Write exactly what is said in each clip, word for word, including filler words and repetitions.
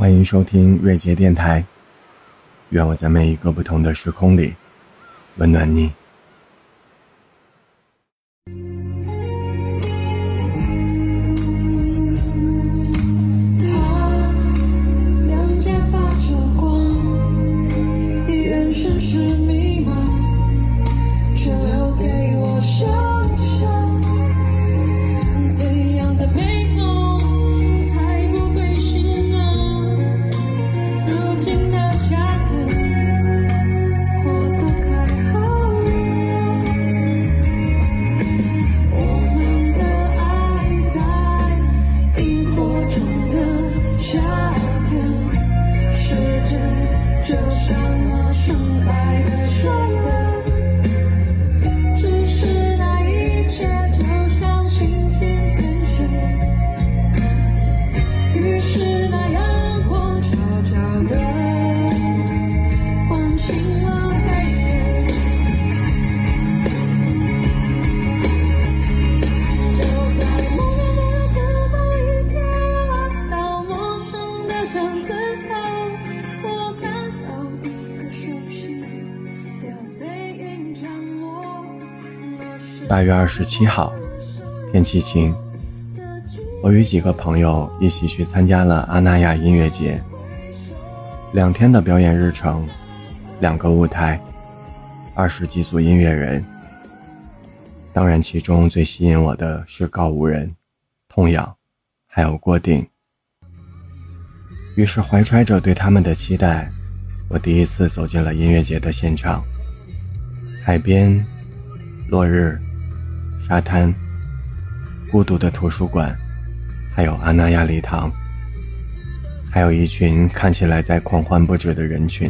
欢迎收听瑞杰电台，愿我在每一个不同的时空里温暖你。八月二十七号，天气晴。我与几个朋友一起去参加了阿那亚音乐节，两天的表演日程，两个舞台，二十几组音乐人。当然其中最吸引我的是告五人、痛仰还有郭定。于是怀揣着对他们的期待，我第一次走进了音乐节的现场。海边，落日，沙滩，孤独的图书馆，还有阿那亚礼堂，还有一群看起来在狂欢不止的人群。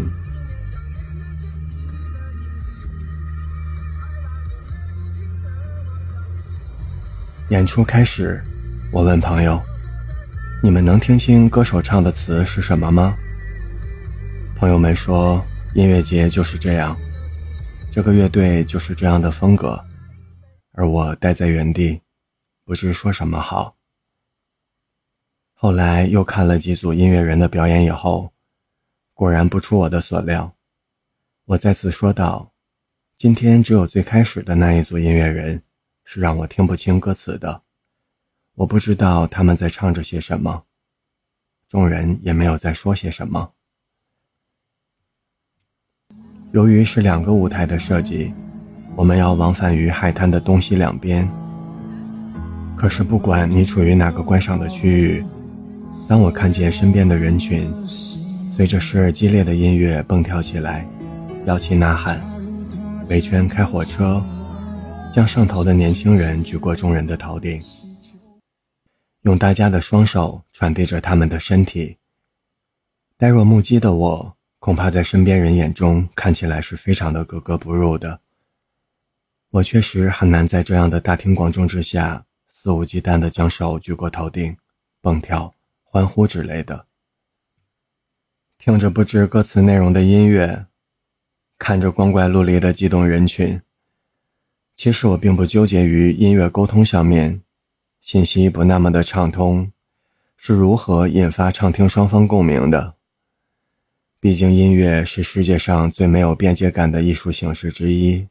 演出开始，我问朋友，你们能听清歌手唱的词是什么吗？朋友们说，音乐节就是这样，这个乐队就是这样的风格，而我待在原地，不知说什么好。后来又看了几组音乐人的表演以后，果然不出我的所料。我再次说道，今天只有最开始的那一组音乐人是让我听不清歌词的，我不知道他们在唱着些什么，众人也没有在说些什么。由于是两个舞台的设计，我们要往返于海滩的东西两边。可是不管你处于哪个观赏的区域，当我看见身边的人群随着时而激烈的音乐蹦跳起来，摇旗呐喊，围圈开火车，将上头的年轻人举过众人的头顶，用大家的双手传递着他们的身体。呆若木鸡的我，恐怕在身边人眼中看起来是非常的格格不入的。我确实很难在这样的大庭广众之下肆无忌惮地将手举过头顶，蹦跳、欢呼之类的。听着不知歌词内容的音乐，看着光怪陆离的激动人群，其实我并不纠结于音乐沟通上面，信息不那么的畅通，是如何引发畅听双方共鸣的。毕竟音乐是世界上最没有边界感的艺术形式之一。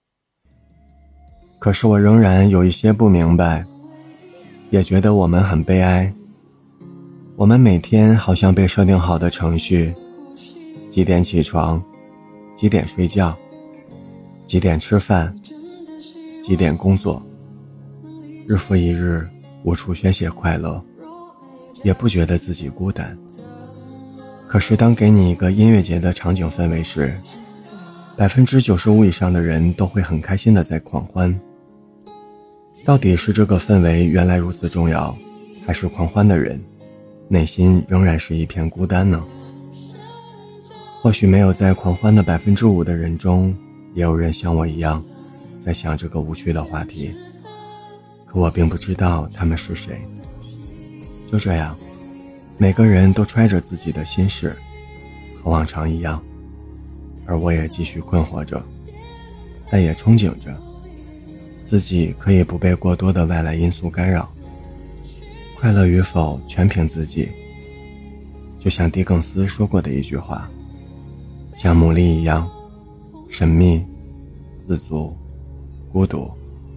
可是我仍然有一些不明白，也觉得我们很悲哀。我们每天好像被设定好的程序，几点起床，几点睡觉，几点吃饭，几点工作，日复一日，无处宣泄快乐，也不觉得自己孤单。可是当给你一个音乐节的场景氛围时，百分之九十五以上的人都会很开心的在狂欢。到底是这个氛围原来如此重要，还是狂欢的人内心仍然是一片孤单呢？或许没有在狂欢的百分之五的人中，也有人像我一样在想这个无趣的话题，可我并不知道他们是谁。就这样，每个人都揣着自己的心事，和往常一样，而我也继续困惑着，但也憧憬着自己可以不被过多的外来因素干扰，快乐与否全凭自己。 就像狄更斯说过的一句话，像牡蛎一样神秘、自足、孤独。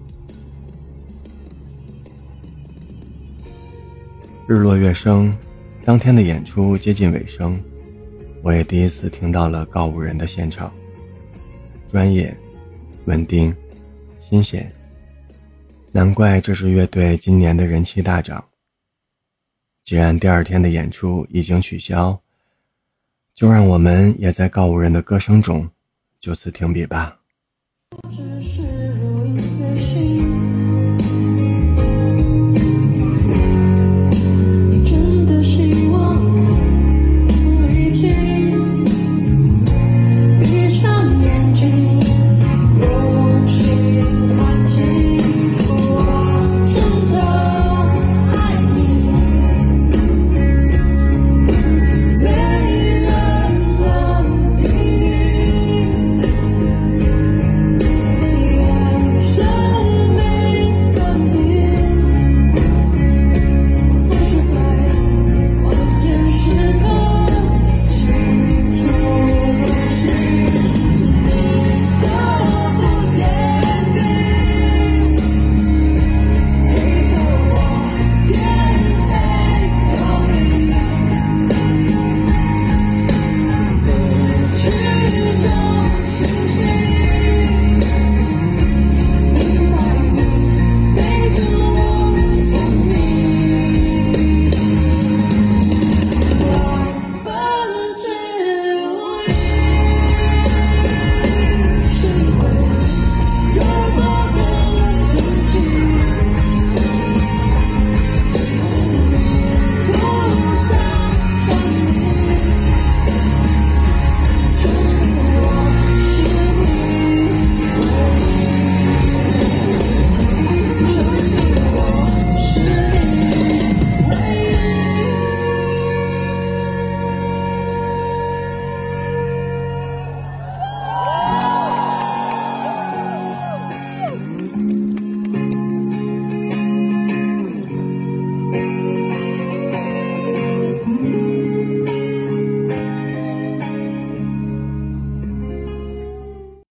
日落月升，当天的演出接近尾声，我也第一次听到了告五人的现场，专业、稳定、新鲜，难怪这支乐队今年的人气大涨。既然第二天的演出已经取消，就让我们也在告五人的歌声中就此停笔吧。只是